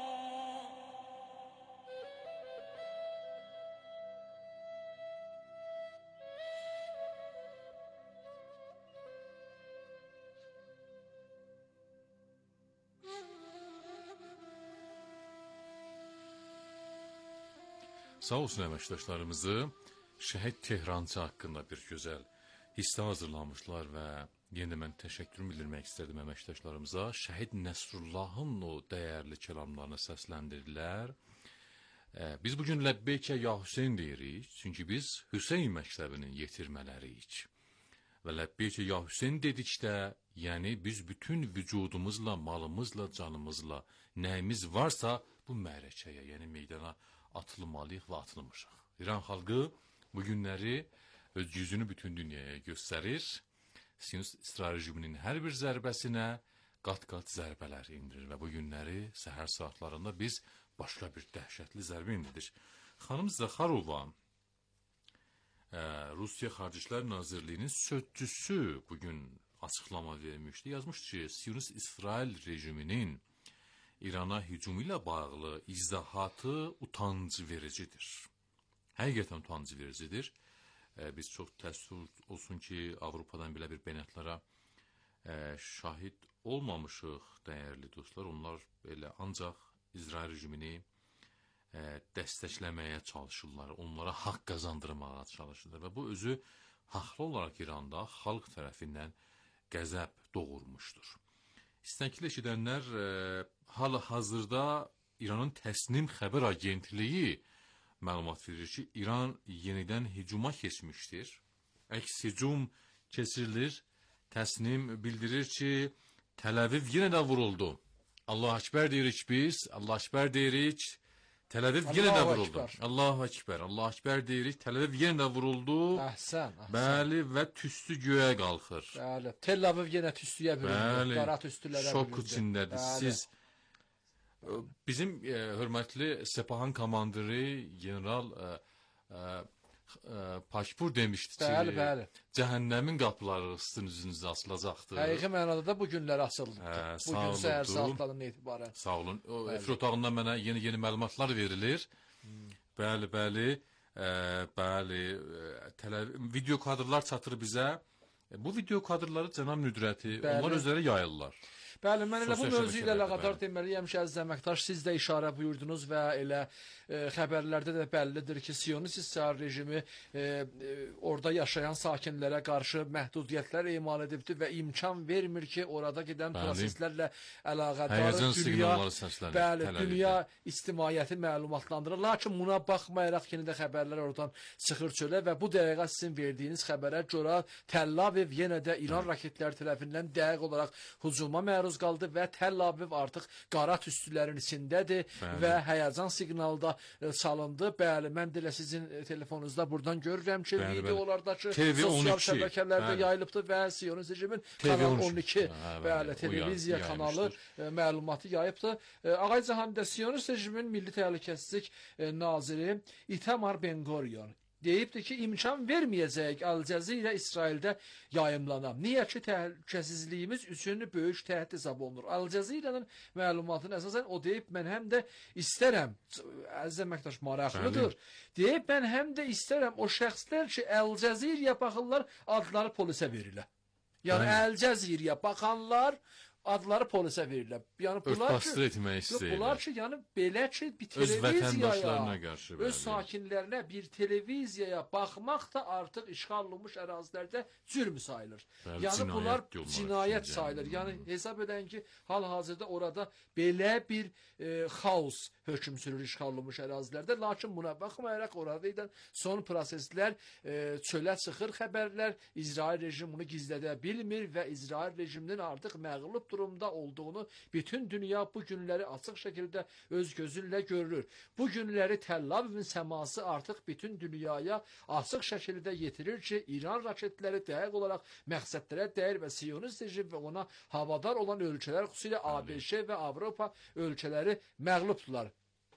Sağ olsun əməkdaşlarımızı Şəhid Tehrançı haqqında bir gözəl hissə hazırlamışlar və yenə də mən təşəkkürümü bildirmək istədim əməkdaşlarımıza. Şəhid Nəsrullahın o dəyərli kəlamlarını səsləndirdilər. Biz bugün Ləbbeykə ya Hüseyn deyirik, çünki biz Hüseyn məktəbinin yetirmələriyik. Və Ləbbeykə ya Hüseyn dedikdə, yəni biz bütün vücudumuzla, malımızla, canımızla, nəyimiz varsa bu mərakəyə, yəni meydana atılmalıyıq və atılmışıq. İran xalqı bu günləri öz yüzünü bütün dünyaya göstərir. Sionist-İsrail rejiminin hər bir zərbəsinə qat-qat zərbələr indirir və bu günləri səhər saatlarında biz başqa bir dəhşətli zərbə indirdik. Xanım Zaxarova, Rusiya Xarici İşlər Nazirliyinin sözçüsü bugün açıqlama vermişdi. Yazmışdı ki, Sionist-İsrail rejiminin İrana hücumu ilə bağlı izahatı utanc vericidir. Həqiqətən utanc vericidir. Biz çox təəssüf olsun ki, Avropadan belə bir bəyanatlara şahid olmamışıq, dəyərli dostlar. Onlar belə ancaq İsrail rejimini dəstəkləməyə çalışırlar, onlara haqq qazandırmağa çalışırlar və bu özü haqlı olaraq İranda xalq tərəfindən qəzəb doğurmuşdur. İstəkli eşidənlər, hal-hazırda İranın Təsnim xəbər agentliyi məlumat verir ki, İran yenidən hücuma keçmişdir. Əks hücum keçirilir. Təsnim bildirir ki, Tel Aviv yenə də vuruldu. Allah Ekber deyirik biz, Allah Ekber deyirik. Tel Aviv yenə də vuruldu. Allahu Ekber, Allah Ekber deyirik. Tel Aviv yenə də vuruldu. Əhsən, əhsən. Bəli, və tüstü göyə qalxır. Bəli, Tel Aviv yenə tüstüyə büründü. Qara tüstülərə şok büründü. içindədir. Siz bizim e, hörmətli Sepahan komandiri general e, e, Paşpur demişdi ki, bəli, bəli. Cəhənnəmin qapıları sizin üzünüzə açılacaqdır. Həqiqi mənada da bu günlər açıldı. Hə, bu gün səhər saatlarından etibarən. Sağ olun. O efir otağından mənə yeni-yeni məlumatlar verilir. Hmm. Bəli, bəli. E, bəli. E, video kadrlar çatır bizə. E, bu video kadrları cənab müdürəti, bəli. Onlar özləri yayırlar. Bəli, mən elə bu mövzu ilə əlaqədar deməliyəm ki, əziz əməkdaş, siz də işarə buyurdunuz və elə e, xəbərlərdə də bəllidir ki, Siyonist İsrail rejimi e, e, orada yaşayan sakinlərə qarşı məhdudiyyətlər emal edibdir və imkan vermir ki, orada gedən bəli. proseslərlə əlaqədar dünya, bəli, dünya ictimaiyyəti məlumatlandırır. Lakin buna baxmayaraq yenə də xəbərlər oradan çıxır çölə və bu dəqiqə sizin verdiyiniz xəbərə görə Tel Aviv yenə də İran bəli. raketləri tərəfindən dəqiq olaraq hücuma məruz qaldı və Tel Aviv artıq qara tüstülərin içindədir bəli. və həyəcan siqnalı da çalındı. Bəli, mən də elə sizin telefonunuzda buradan görürəm ki, bəli, videolardakı sosial şəbəkələrdə bəli. yayılıbdır və Siyonist rejimin Kanal on iki hə, bəli, televiziya o, kanalı ə, məlumatı yayıbdır. Ağay Cahangir, Siyonist rejimin Milli Təhlükəsizlik naziri İtamar Ben-Gurion deyibdir ki, imkan verməyəcək Al Cəzirə İsraildə yayımlanam. Niyə ki, təhlükəsizliyimiz üçün böyük təhdid hesab olunur. Al Cəzirənin məlumatını əsasən o deyib, mən həm də istərəm, əziz əməkdaş maraqlıdır, deyib, mən həm də istərəm o şəxslər ki, Al Cəzirəyə baxırlar, adları polisə verirlər. Yəni, Al Cəzirəyə baxanlar adları polisə verirlər. Yəni bunlar ki, bunlar ki, yəni belə ki, bir televiziyaya, öz, öz sakinlərinə bir televiziyaya baxmaq da artıq işğal olunmuş ərazilərdə cürm sayılır. Bəli, yəni bunlar cinayət sayılır. Yəni hesab edən ki, hal-hazırda orada belə bir e, xaos hökm sürür işğal olunmuş ərazilərdə. Lakin buna baxmayaraq orada edən son proseslər e, çölə çıxır xəbərlər. İsrail rejimi bunu gizlədə bilmir və İsrail rejiminin artıq məğlub durumda olduğunu bütün dünya bu günləri açıq şəkildə öz gözüyle görür. Bu günləri Tel Avivin səması artıq bütün dünyaya açıq şəkildə yetirir ki, İran raketləri dəqiq olaraq məqsədlərə dəyir və Siyonist rejim və ona havadar olan ölkələr, xüsusilə A B Ş və Avropa ölkələri məğlubdular.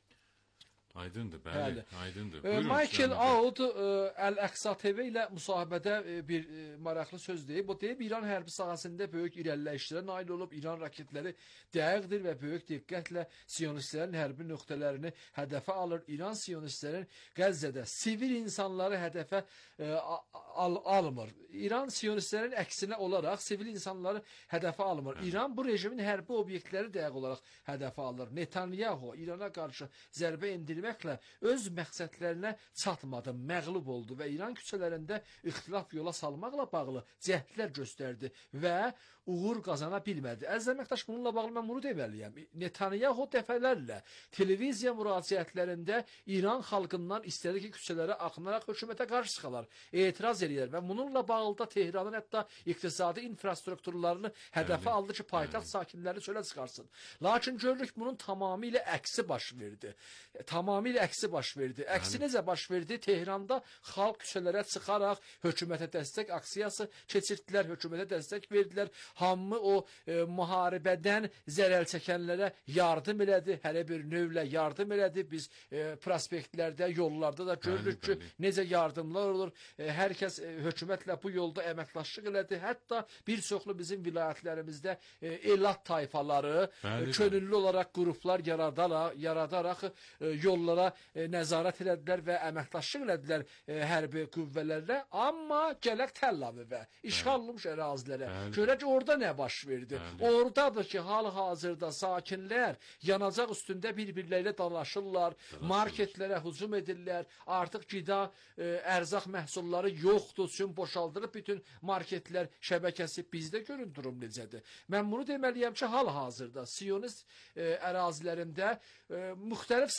Aydındır, bəli, bəli. Aydındır. Buyurun, Michael Aoud Əl-Əqsa T V ilə müsahibədə bir maraqlı söz deyib. O deyib, İran hərbi sahəsində böyük irəliləyişlərə nail olub, İran raketləri dəqiqdir və böyük diqqətlə Siyonistlərin hərbi nöqtələrini hədəfə alır. İran Siyonistlərin Qəzzədə sivil insanları hədəfə e, al almır. İran Siyonistlərin əksinə olaraq sivil insanları hədəfə almır. İran bu rejimin hərbi obyektləri dəqiq olaraq hədəfə alır. Netanyahu İrana qarşı zərbə endirmək öz məqsədlərinə çatmadı, məğlub oldu və İran küçələrində ixtilaf yola salmaqla bağlı cəhdlər göstərdi və uğur qazana bilmədi. Əziz əməkdaş, bununla bağlı mən bunu deməliyəm. Netanyahu dəfələrlə televiziya müraciətlərində İran xalqından istədi ki, küçələrə axınaraq hökumətə qarşı çıxalar, etiraz edirlər və bununla bağlı da Tehranın hətta iqtisadi infrastrukturlarını hədəfə aldı ki, paytaxt sakinləri çölə çıxarsın. Lakin görürük, bunun tamamilə əksi baş verdi. Tamamilə əksi baş verdi. Əksi necə baş verdi? Tehranda xalq küçələrə çıxaraq hökumətə dəstək aksiyası keçirdilər, hökumətə dəstək verdilər. Hamı o e, müharibədən zərər çəkənlərə yardım elədi, hələ bir növlə yardım elədi. Biz e, prospektlərdə, yollarda da görürük ki, necə yardımlar olur. E, hər kəs e, hökumətlə bu yolda əməkdaşlıq elədi. Hətta bir çoxlu bizim vilayətlərimizdə e, elat tayfaları e, könüllü olaraq qruplar yaradaraq, yaradaraq e, yollara e, nəzarət elədilər və əməkdaşlıq elədilər e, hərbi qüvvələrlə. Amma gələk Tel Avivə, işğal olunmuş ərazilərə. Görək orada nə baş verdi? Bəli. Oradadır ki, hal-hazırda sakinlər yanacaq üstündə bir-birlərlə dalaşırlar, marketlərə hücum edirlər, artıq qida, e, ərzaq məhsulları yoxdur, üçün boşaldırıb bütün marketlər şəbəkəsi. Bizdə görün durum necədir. Mən bunu deməliyəm ki, hal-hazırda Siyonist e, ərazilərində e, müxtəlif siyasi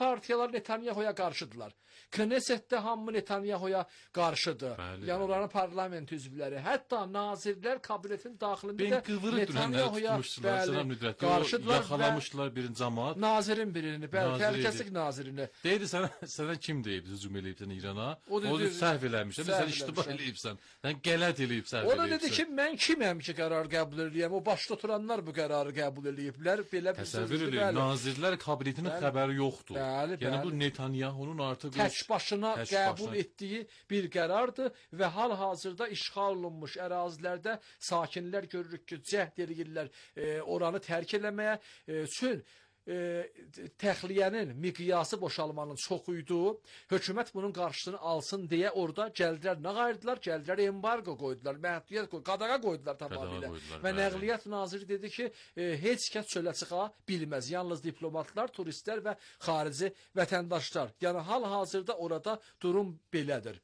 partiyalar Netanyahu'ya qarşıdırlar. Knessetdə hamı Netanyahu'ya qarşıdır. Bəli, yəni bəli. onların parlament üzvləri, hətta nazirlər kabinetin daxilində Ben də kıvırık dönenler Netanyahu'ya tutmuştular. Selam Nüdrət'i. O qarşıdırlar və yakalamışlar birin cemaat. nazirin birini, bəli, Naziri təhlükəsizlik idi. nazirini. Deyirdi sana, sana kim deyib hücum eləyibsən İrana? O O dedi- dedi səhv eləmişsən, sən səhv iştibah eləmişəm. eləyibsən. Sən qələt eləyib səhv O da eləyibsən. dedi ki, mən kiməm ki qərar qəbul edəyəm? O başda oturanlar bu qərarı qəbul ediblər. Belə bir Təsəvvür sözdür, edin, bəli. nazirlər kabinetinin Bəli. xəbəri yoxdur. Bəli, Yəni bu bəli. Netanyahu'nun artıq Tək başına Tək qəbul başına. etdiyi bir qərardır və hal-hazırda işğal olunmuş ərazilərdə sakinlər görürük ki, cəhd edirlər e, oranı tərk eləməyə. E, üçün e, təxliyənin miqyası boşalmanın çox idi. Hökumət bunun qarşısını alsın deyə orada gəldilər, nə qayırdılar? Gəldilər embargo qoydular, məhdudiyyət qoydular, qadağa qoydular tamamilə. qoydular, Və bəli. nəqliyyat naziri dedi ki, e, heç kəs çölə çıxa bilməz. Yalnız diplomatlar, turistlər və xarici vətəndaşlar. Yəni hal-hazırda orada durum belədir.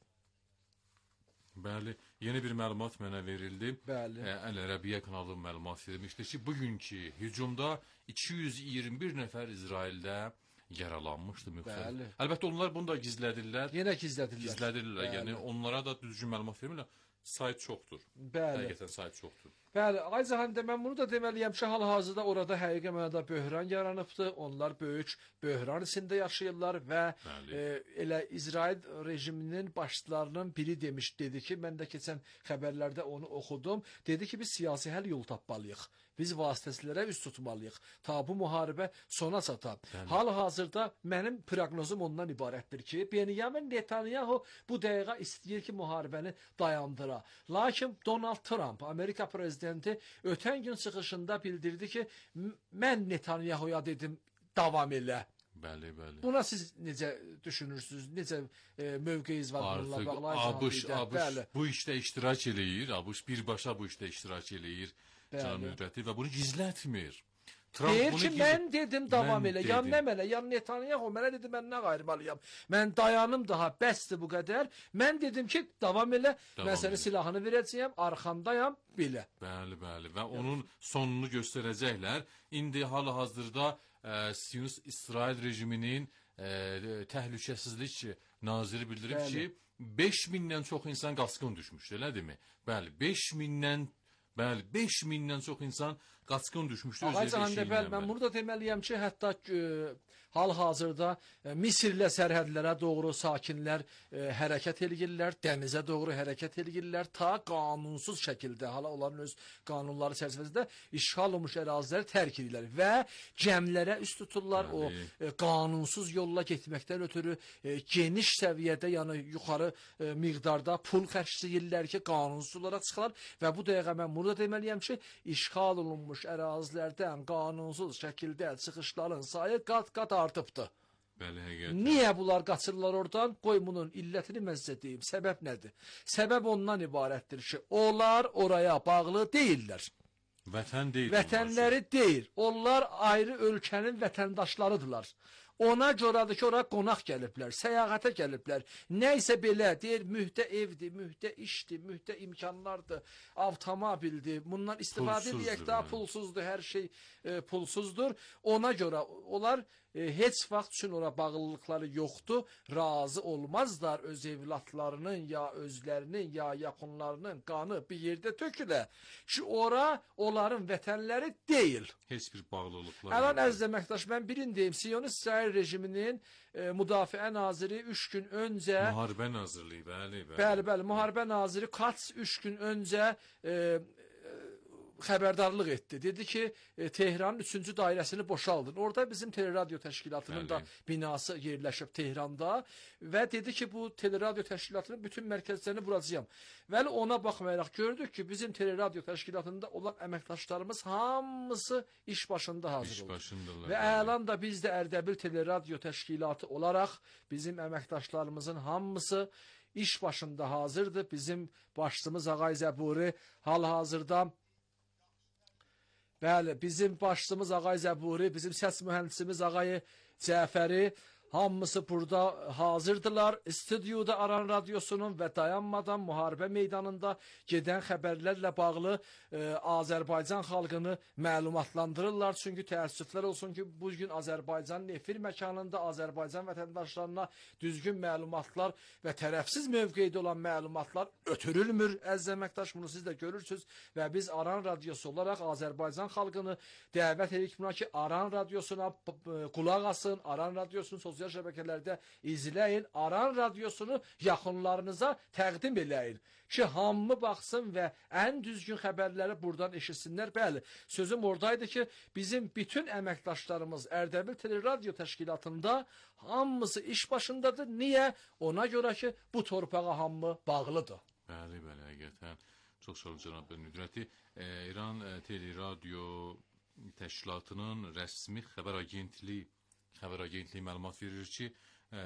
Bəli, yeni bir məlumat mənə verildi. Bəli. E, Əl Ərəbiyyə kanalı məlumat vermişdi ki, bugünkü hücumda iki yüz iyirmi bir nəfər İsraildə yaralanmışdı müxtəlif. Bəli. Əlbəttə onlar bunu da gizlədirlər. Yenə gizlədirlər. Gizlədirlər. Bəli. Yəni onlara da düzgün məlumat vermirlər. Sayt çoxdur. Bəli. Həqiqətən sayt çoxdur. Bəli, ay Zahəndə, mən bunu da deməliyəm ki, hal-hazırda orada həqiqi mənada böhran yaranıbdır. Onlar böyük böhran içində yaşayırlar və Bəli. e, elə İsrail rejiminin başçılarının biri demiş, dedi ki, mən də keçən xəbərlərdə onu oxudum. Dedi ki, biz siyasi həll yolu tapmalıyıq. Biz vasitəçilərə üst tutmalıyıq. Ta bu müharibə sona çata. Hal-hazırda mənim proqnozum ondan ibarətdir ki, Benyamin Netanyahu bu dəqiqə istəyir ki, müharibəni dayandıra. Lakin Donald Trump, Amerika prezidenti ötən gün çıxışında bildirdi ki, mən Netanyahu'ya dedim, davam elə. Bəli, bəli. Buna siz necə düşünürsünüz? Necə e, mövqeyiniz var bununla Artıq bağlı? ABŞ, Zahanbidə? ABŞ Bəli. bu işdə iştirak eləyir. ABŞ birbaşa bu işdə iştirak eləyir. Bəli. Can Nüdrəti və bunu gizlətmir. Trump Deyir bunu ki, giz- mən dedim davam Mən elə. Ya dedim. nə mənə, ya Netanyahu mənə dedi, mən nə qayırmalıyam. Mən dayanım daha, bəsdir bu qədər. Mən dedim ki, davam elə. Davam Mən sənə elə. silahını verəcəyəm, arxandayam, belə. Bəli, bəli və onun sonunu göstərəcəklər. İndi hal-hazırda e, Siyonist İsrail rejiminin e, təhlükəsizlik naziri bildirib Bəli. ki, beş mindən çox insan qaçqın düşmüşdü, elədirmi? Bəli, beş mindən Bəli, beş mindən çox insan qaçqın düşmüşdü öz Ağay ev Cahanbəy, eşiyindən. mən bunu da deməliyəm ki, hətta e, hal-hazırda e, Misirlə sərhədlərə doğru sakinlər e, hərəkət eləyirlər, dənizə doğru hərəkət eləyirlər, ta qanunsuz şəkildə, hala onların öz qanunları çərçivəsində işğal olunmuş əraziləri tərk edirlər və gəmilərə üst tuturlar. O Bəli. e, qanunsuz yolla getməkdən ötürü e, geniş səviyyədə, yəni yuxarı e, miqdarda pul xərcləyirlər ki, qanunsuz olaraq çıxarlar və bu dəqiqə mən bunu da deməliyəm ki, işğal olunmuş ərazilərdən qanunsuz şəkildə çıxışların sayı qat-qat artıbdır. Bəli, həqiqətən. Niyə bunlar qaçırlar oradan? Qoy bunun illətini mən sizə deyim. Səbəb nədir? Səbəb ondan ibarətdir ki, onlar oraya bağlı deyillər. Vətən deyil. Vətənləri deyil. Onlar ayrı ölkənin vətəndaşlarıdırlar. Ona görədir ki, ora qonaq gəliblər, səyahətə gəliblər. Nəysə belə, deyir, mühdə evdir, mühdə işdir, mühdə imkanlardır, avtomobildir. Bundan istifadə Pulsuzdur, edək daha yəni. pulsuzdur, hər şey e, pulsuzdur. Ona görə onlar e, heç vaxt üçün ora bağlılıqları yoxdur. Razı olmazlar öz evlatlarının ya özlərinin ya yaxınlarının qanı bir yerdə tökülə. Ki ora onların vətənləri deyil. Heç bir bağlılıqlar. Əlan yoxdur. əziz əməkdaş, mən birini deyim. Siyonist İsrail rejiminin e, müdafiə naziri üç gün öncə Müharibə Nazirliyi, bəli, bəli. bəli, bəli, müharibə naziri Kats üç gün öncə e, xəbərdarlıq etdi. Dedi ki, e, Tehranın üçüncü dairəsini boşaldın. Orada bizim teleradio təşkilatının Bəli. da binası yerləşib Tehranda və dedi ki, bu teleradio təşkilatının bütün mərkəzlərini vuracağam. Və ona baxmayaraq gördük ki, bizim teleradio təşkilatında olan əməkdaşlarımız hamısı iş başında hazır İş oldu. başındalar. Və bəli. əlan da biz də Ərdəbil teleradio təşkilatı olaraq bizim əməkdaşlarımızın hamısı iş başında hazırdır. Bizim başçımız Ağay Zəburi hal-hazırda Bəli, bizim başçımız Ağay Zəburi, bizim səs mühəndisimiz Ağay Cəfəri Hamısı burada hazırdılar. Stüdyoda Aran Radyosu'nun və dayanmadan müharibə meydanında gedən xəbərlərlə bağlı e, Azərbaycan xalqını məlumatlandırırlar. Çünki təəssüflər olsun ki, bugün Azərbaycanın efir məkanında Azərbaycan vətəndaşlarına düzgün məlumatlar və tərəfsiz mövqeydə olan məlumatlar ötürülmür. Əziz əməkdaş, bunu siz də görürsünüz və biz Aran Radyosu olaraq Azərbaycan xalqını dəvət edirik buna ki, Aran Radyosuna qulaq asın, Aran Radyosunu sosial şəbəkələrdə izləyin, Aran Radyosunu yaxınlarınıza təqdim eləyin ki, hamı baxsın və ən düzgün xəbərləri buradan eşitsinlər. Bəli, sözüm oradaydı ki, bizim bütün əməkdaşlarımız Ərdəbil Teleradyo Təşkilatında hamısı iş başındadır. Niyə? Ona görə ki, bu torpağa hamı bağlıdır. Bəli, bəli, həqiqətən. Çox sağ olun, cənab Nüdrəti. E, İran e, Teleradyo Təşkilatının rəsmi xəbər agentliyi xəbər agentliyi məlumat verir ki, e,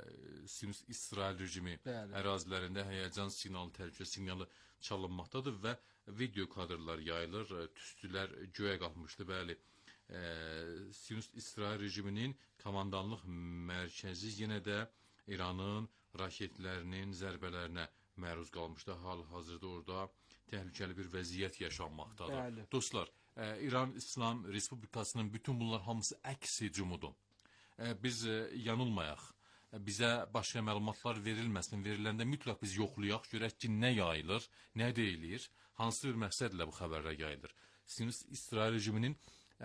İsrail rejimi Bəli. ərazilərində həyəcan siqnalı, təhlükə siqnalı çalınmaqdadır və video kadrlar yayılır, tüstülər göyə qalxmışdı. Bəli, e, İsrail rejiminin komandanlıq mərkəzi yenə də İranın raketlərinin zərbələrinə məruz qalmışdı. Hal-hazırda orada təhlükəli bir vəziyyət yaşanmaqdadır. Bəli. Dostlar, e, İran İslam Respublikasının bütün bunlar hamısı əks hücumudur. Biz yanılmayaq, bizə başqa məlumatlar verilməsin, veriləndə mütləq biz yoxlayaq, görək ki, nə yayılır, nə deyilir, hansı bir məqsədlə bu xəbərlər yayılır. Sionist İsrail rejiminin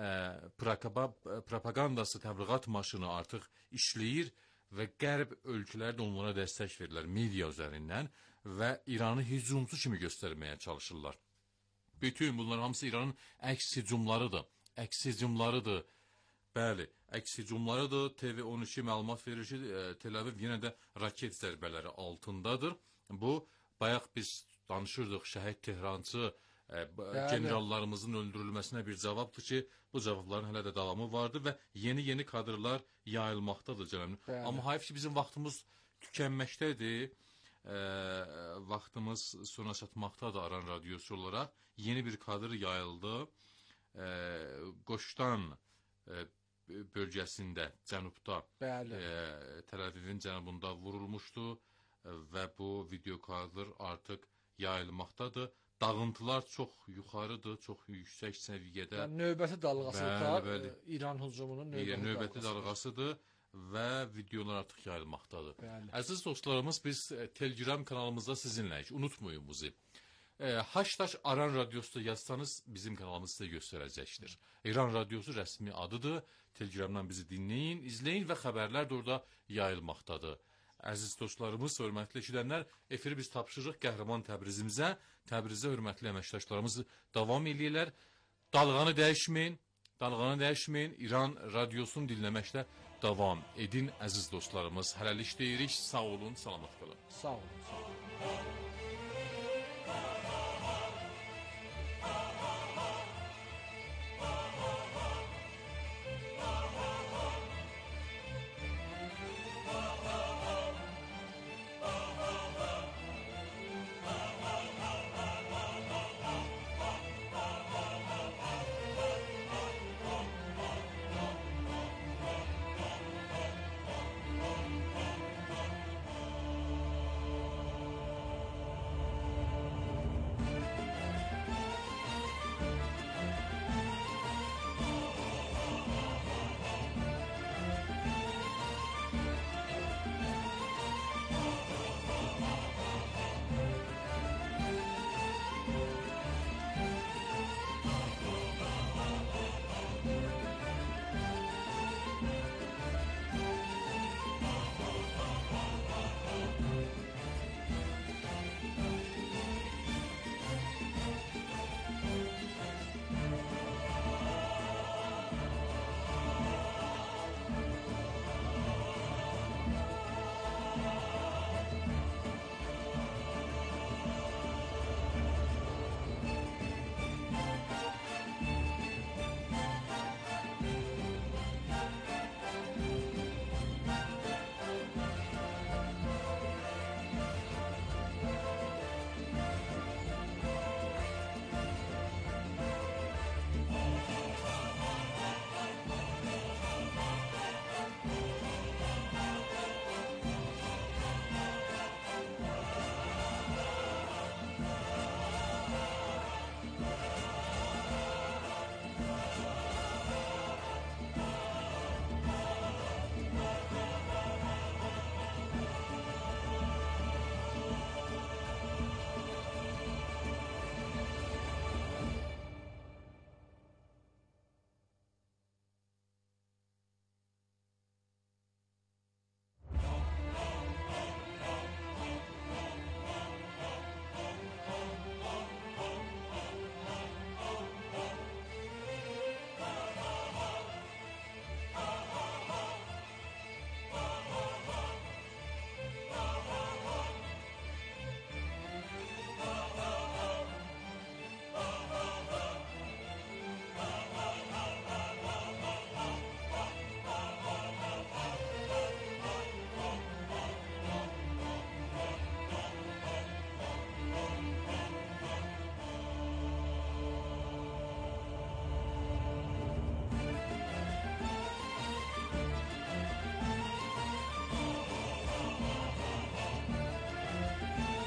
propagandası, təbliğat maşını artıq işləyir və qərb ölkələri də onlara dəstək verirlər media üzərindən və İranı hücumçu kimi göstərməyə çalışırlar. Bütün bunlar hamısı İranın əks hücumlarıdır, əks hücumlarıdır. Bəli, əks hücumlarıdır. T V on iki məlumat verir ki, Tel Aviv yenə də raket zərbələri altındadır. Bu, bayaq biz danışırdıq, şəhid Tehrançı generallarımızın öldürülməsinə bir cavabdır ki, bu cavabların hələ də davamı vardır və yeni-yeni kadrlar yayılmaqdadır canım. Amma hayf ki, bizim vaxtımız tükənməkdədir. E, vaxtımız sona çatmaqdadır Aran Radyosu olaraq. Yeni bir kadr yayıldı. E, Qoşdan e, bölgəsində, cənubda, e, Tel Avivin cənubunda vurulmuşdu və bu video kadr artıq yayılmaqdadır. Dağıntılar çox yuxarıdır, çox yüksək səviyyədə. Yəni, növbəti dalğasıdır da, İran hücumunun növbəti, yəni, növbəti dalğasıdır və videolar artıq yayılmaqdadır. Bəli. Əziz dostlarımız, biz Telegram kanalımızda sizinləyik, unutmayın bizi. Hashtag Aran Radyosu yazsanız bizim kanalımız sizə göstərəcəkdir. İran Radyosu rəsmi adıdır. Telegramdan bizi dinləyin, izləyin və xəbərlər də orada yayılmaqdadır. Əziz dostlarımız, hörmətli eşidənlər, efiri biz tapşırıq qəhrəman Təbrizimizə. Təbrizə hörmətli əməkdaşlarımız davam eləyirlər. Dalğanı dəyişməyin, dalğanı dəyişməyin. İran Radyosunu dinləməkdə davam edin əziz dostlarımız. Hələlik deyirik, sağ olun, salamat qalın. Sağ olun. Sağ olun.